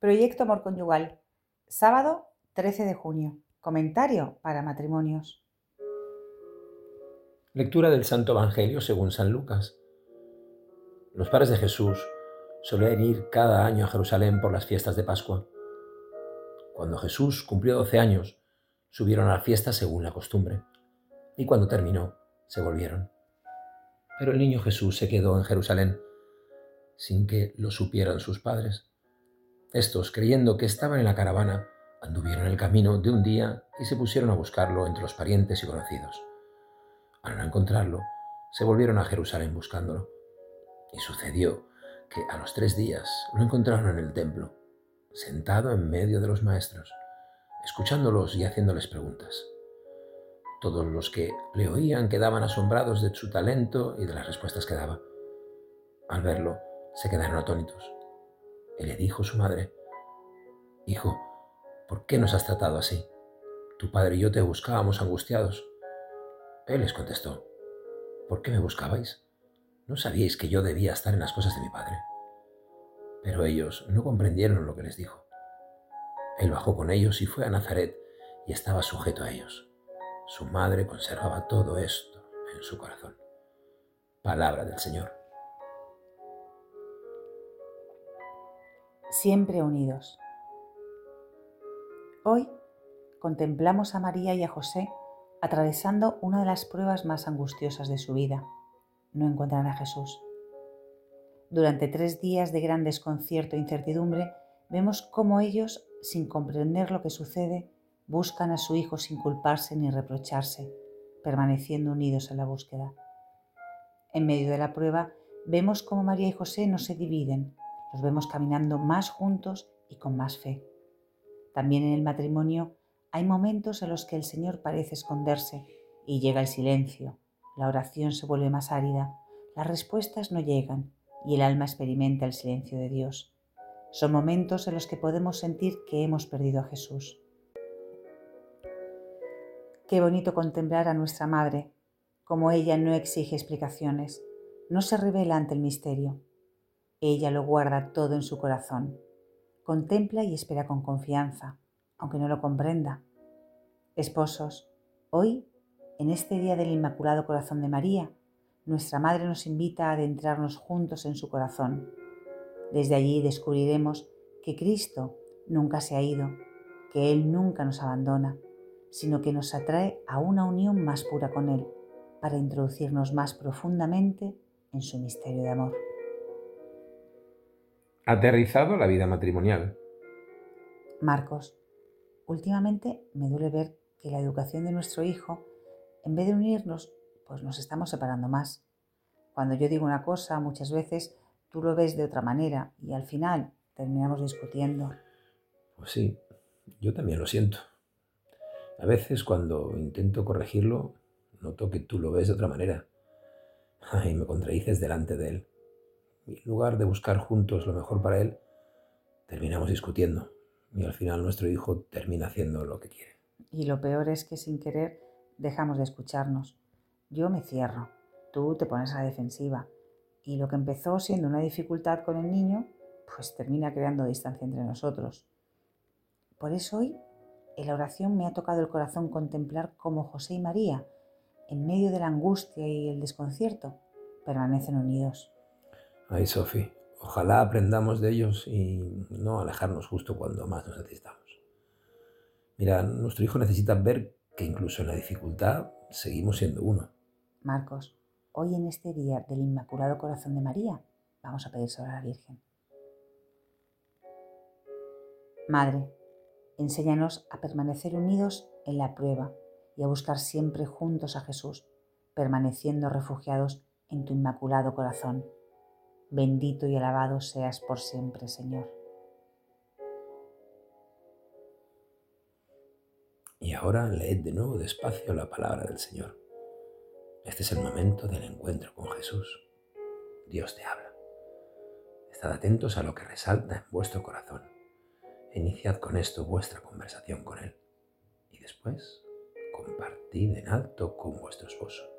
Proyecto Amor Conyugal, sábado 13 de junio. Comentario para matrimonios. Lectura del Santo Evangelio según San Lucas. Los padres de Jesús solían ir cada año a Jerusalén por las fiestas de Pascua. Cuando Jesús cumplió 12 años, subieron a la fiesta según la costumbre, y cuando terminó, se volvieron. Pero el niño Jesús se quedó en Jerusalén, sin que lo supieran sus padres. Estos, creyendo que estaban en la caravana, anduvieron el camino de un día y se pusieron a buscarlo entre los parientes y conocidos. Al no encontrarlo, se volvieron a Jerusalén buscándolo. Y sucedió que a los 3 días lo encontraron en el templo, sentado en medio de los maestros, escuchándolos y haciéndoles preguntas. Todos los que le oían quedaban asombrados de su talento y de las respuestas que daba. Al verlo, se quedaron atónitos. Y le dijo su madre: «Hijo, ¿por qué nos has tratado así? Tu padre y yo te buscábamos angustiados». Él les contestó: «¿Por qué me buscabais? ¿No sabíais que yo debía estar en las cosas de mi padre?». Pero ellos no comprendieron lo que les dijo. Él bajó con ellos y fue a Nazaret y estaba sujeto a ellos. Su madre conservaba todo esto en su corazón. Palabra del Señor. Siempre unidos. Hoy contemplamos a María y a José atravesando una de las pruebas más angustiosas de su vida. No encuentran a Jesús. Durante 3 días de gran desconcierto e incertidumbre, vemos cómo ellos, sin comprender lo que sucede, buscan a su hijo sin culparse ni reprocharse, permaneciendo unidos en la búsqueda. En medio de la prueba, vemos cómo María y José no se dividen, los vemos caminando más juntos y con más fe. También en el matrimonio hay momentos en los que el Señor parece esconderse y llega el silencio, la oración se vuelve más árida, las respuestas no llegan y el alma experimenta el silencio de Dios. Son momentos en los que podemos sentir que hemos perdido a Jesús. Qué bonito contemplar a nuestra Madre, como ella no exige explicaciones, no se revela ante el misterio. Ella lo guarda todo en su corazón. Contempla y espera con confianza, aunque no lo comprenda. Esposos, hoy, en este día del Inmaculado Corazón de María, nuestra Madre nos invita a adentrarnos juntos en su corazón. Desde allí descubriremos que Cristo nunca se ha ido, que Él nunca nos abandona, sino que nos atrae a una unión más pura con Él, para introducirnos más profundamente en su misterio de amor. Aterrizado a la vida matrimonial. Marcos, últimamente me duele ver que la educación de nuestro hijo, en vez de unirnos, pues nos estamos separando más. Cuando yo digo una cosa, muchas veces tú lo ves de otra manera y al final terminamos discutiendo. Pues sí, yo también lo siento. A veces cuando intento corregirlo, noto que tú lo ves de otra manera. Y me contradices delante de él. Y en lugar de buscar juntos lo mejor para él, terminamos discutiendo. Y al final nuestro hijo termina haciendo lo que quiere. Y lo peor es que sin querer dejamos de escucharnos. Yo me cierro, tú te pones a la defensiva. Y lo que empezó siendo una dificultad con el niño, pues termina creando distancia entre nosotros. Por eso hoy, en la oración me ha tocado el corazón contemplar cómo José y María, en medio de la angustia y el desconcierto, permanecen unidos. Ay, Sofi, ojalá aprendamos de ellos y no alejarnos justo cuando más nos necesitamos. Mira, nuestro hijo necesita ver que incluso en la dificultad seguimos siendo uno. Marcos, hoy en este día del Inmaculado Corazón de María, vamos a pedírselo a la Virgen. Madre, enséñanos a permanecer unidos en la prueba y a buscar siempre juntos a Jesús, permaneciendo refugiados en tu Inmaculado Corazón. Bendito y alabado seas por siempre, Señor. Y ahora leed de nuevo despacio la palabra del Señor. Este es el momento del encuentro con Jesús. Dios te habla. Estad atentos a lo que resalta en vuestro corazón. Iniciad con esto vuestra conversación con Él. Y después, compartid en alto con vuestro esposo.